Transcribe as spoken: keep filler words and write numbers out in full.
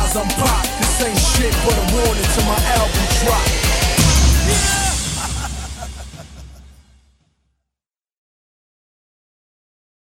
realize I'm pop. This ain't shit but a warning to my album drop.